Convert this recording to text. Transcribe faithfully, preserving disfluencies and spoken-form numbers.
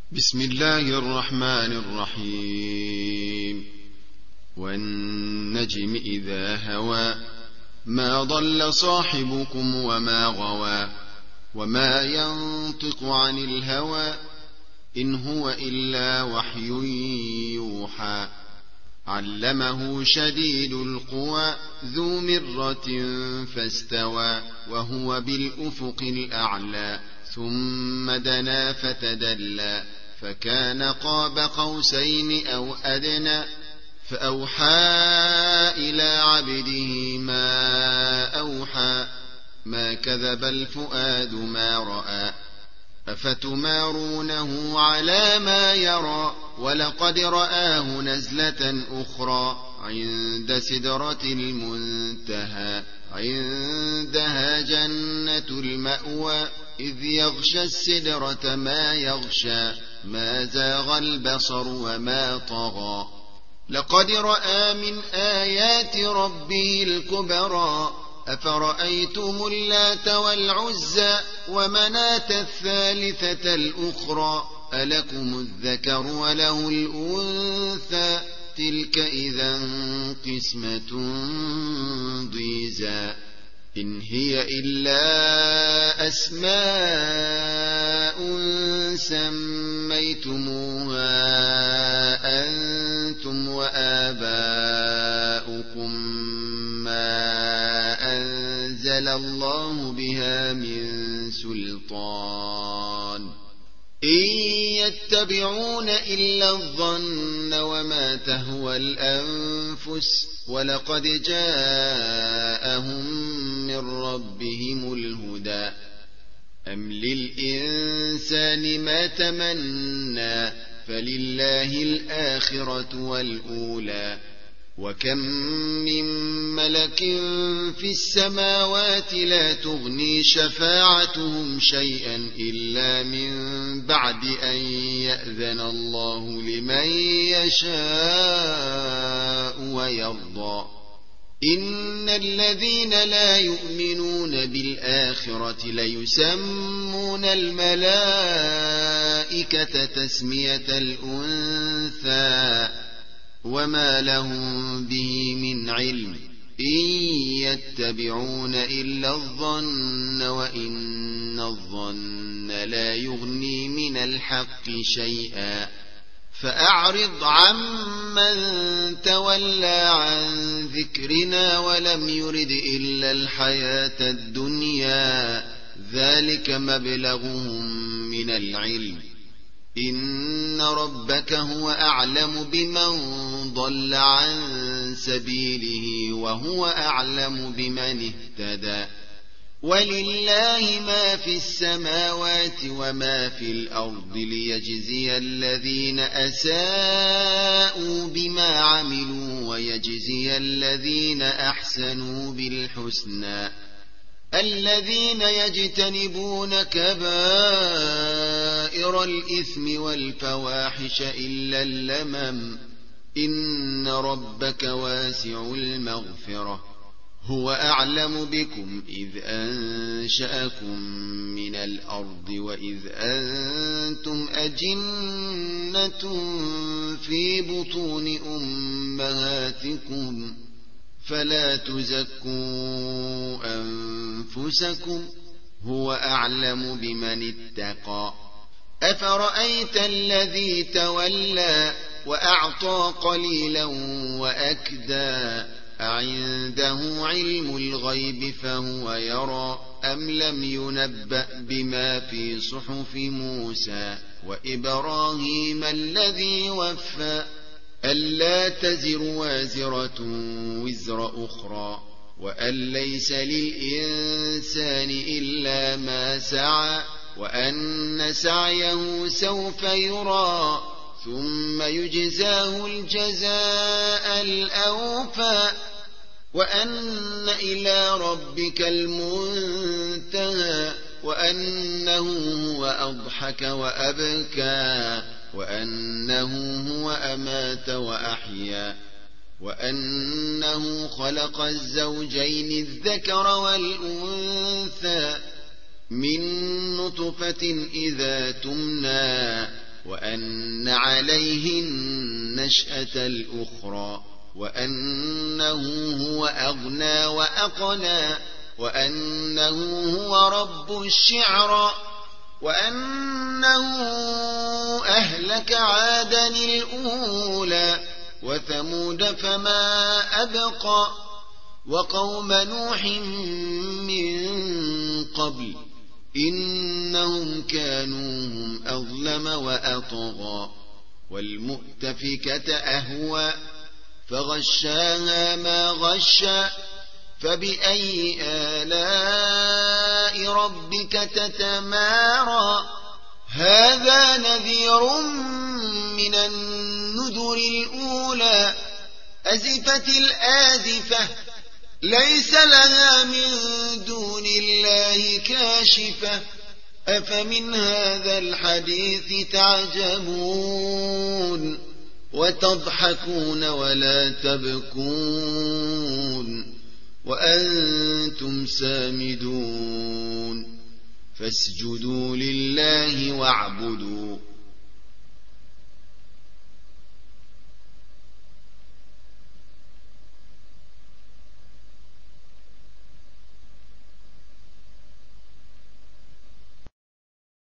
بسم الله الرحمن الرحيم. والنجم إذا هوى ما ضل صاحبكم وما غوى وما ينطق عن الهوى إن هو إلا وحي يوحى علمه شديد القوى ذو مرة فاستوى وهو بالأفق الأعلى ثم دنا فتدلى فكان قاب قوسين أو أدنى فأوحى إلى عبده ما أوحى ما كذب الفؤاد ما رأى أفتمارونه على ما يرى ولقد رآه نزلة أخرى عند سدرة المنتهى عندها جنة المأوى إذ يغشى السدرة ما يغشى ما زاغ البصر وما طغى لقد رأى من آيات ربه الكبرى أفرأيتم اللات والعزى ومناة الثالثة الأخرى ألكم الذكر وله الأنثى تلك إذا قسمة ضيزى إن هي إلا أسماء سميتموها أنتم وآباؤكم ما أنزل الله بها من سلطان إن يتبعون إلا الظن وما تهوى الأنفس ولقد جاءهم من ربهم الهدى أم للإنسان ما تمنى فلله الآخرة والأولى وكم من ملك في السماوات لا تغني شفاعتهم شيئا إلا من بعد أن يأذن الله لمن يشاء ويرضى إن الذين لا يؤمنون بالآخرة ليسمون الملائكة تسمية الأنثى وما لهم به من علم إن يتبعون إلا الظن وإن الظن لا يغني من الحق شيئا فأعرض عمن تولى عن ذكرنا ولم يرد إلا الحياة الدنيا ذلك مبلغهم من العلم إن ربك هو أعلم بمن ضل عن سبيله وهو أعلم بمن اهتدى ولله ما في السماوات وما في الأرض ليجزي الذين أساءوا بما عملوا ويجزي الذين أحسنوا بالحسنى الذين يجتنبون كبائر الإثم والفواحش إلا اللمم إن ربك واسع المغفرة هو أعلم بكم إذ أنشأكم من الأرض وإذ أنتم أجنة في بطون أمهاتكم فلا تزكوا أنفسكم هو أعلم بمن اتقى أفرأيت الذي تولى وأعطى قليلا وأكدى أعنده علم الغيب فهو يرى أم لم ينبأ بما في صحف موسى وإبراهيم الذي وفى ألا تزر وازرة وزر أخرى وأن ليس للإنسان إلا ما سعى وأن سعيه سوف يرى ثم يجزاه الجزاء الأوفى وأن إلى ربك المنتهى وأنه هو أضحك وأبكى وأنه هو أمات وأحيا وأنه خلق الزوجين الذكر والأنثى من نطفة إذا تمنى وأن عليه النشأة الأخرى وأنه هو أغنى وأقنى وأنه هو رب الشعرى وأنه أهلك عادا الأولى وثمود فما أبقى وقوم نوح من قبل إنهم كانوا هم أظلم وأطغى والمؤتفكة أهوى فغشاها ما غشى فبأي آلاء ربك تتمارى هذا نذير من النذر الأولى أزفت الآزفة ليس لها من دون الله كاشفة أفمن هذا الحديث تعجبون وتضحكون ولا تبكون وأنتم سامدون فاسجدوا لله واعبدوا